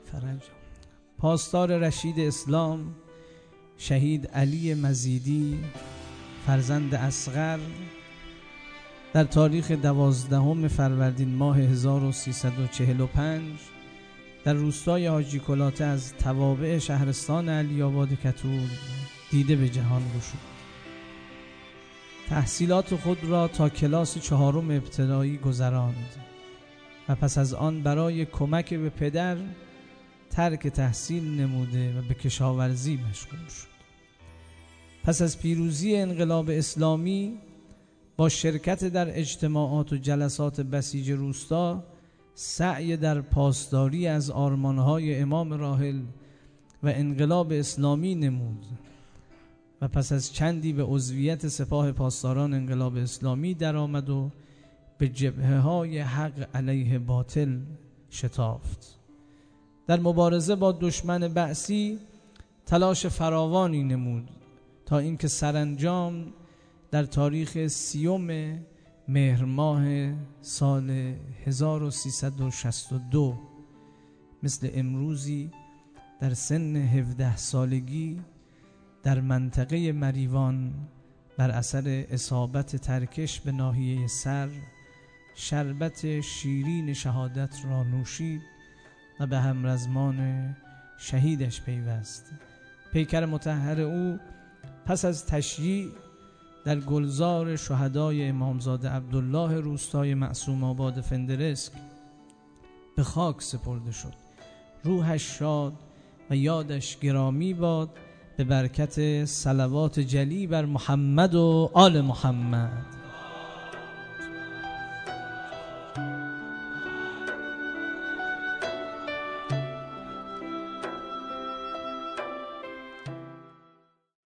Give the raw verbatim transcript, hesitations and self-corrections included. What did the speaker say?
فرج. پاسدار رشید اسلام شهید علی مزیدی فرزند اصغر در تاریخ دوازدهم فروردین ماه هزار و سیصد و چهل و پنج در روستای حاجی کلاته از توابع شهرستان علی آباد کتور دیده به جهان گشود. تحصیلات خود را تا کلاس چهارم ابتدایی گذراند و پس از آن برای کمک به پدر ترک تحصیل نموده و به کشاورزی مشغول شد. پس از پیروزی انقلاب اسلامی با شرکت در اجتماعات و جلسات بسیج روستا سعی در پاسداری از آرمانهای امام راحل و انقلاب اسلامی نمود و پس از چندی به عضویت سپاه پاسداران انقلاب اسلامی درآمد و به جبهه های حق علیه باطل شتافت. در مبارزه با دشمن بعثی تلاش فراوانی نمود تا اینکه سرانجام در تاریخ سیوم مهر ماه سال هزار و سیصد و شصت و دو مثل امروزی در سن هفده سالگی در منطقه مریوان بر اثر اصابت ترکش به ناحیه سر شربت شیرین شهادت را نوشید و به همرزمان شهیدش پیوست. پیکر مطهر او پس از تشییع در گلزار شهدای امامزاده عبدالله روستای معصوم آباد فندرسک به خاک سپرده شد. روحش شاد و یادش گرامی باد به برکت صلوات جلی بر محمد و آل محمد.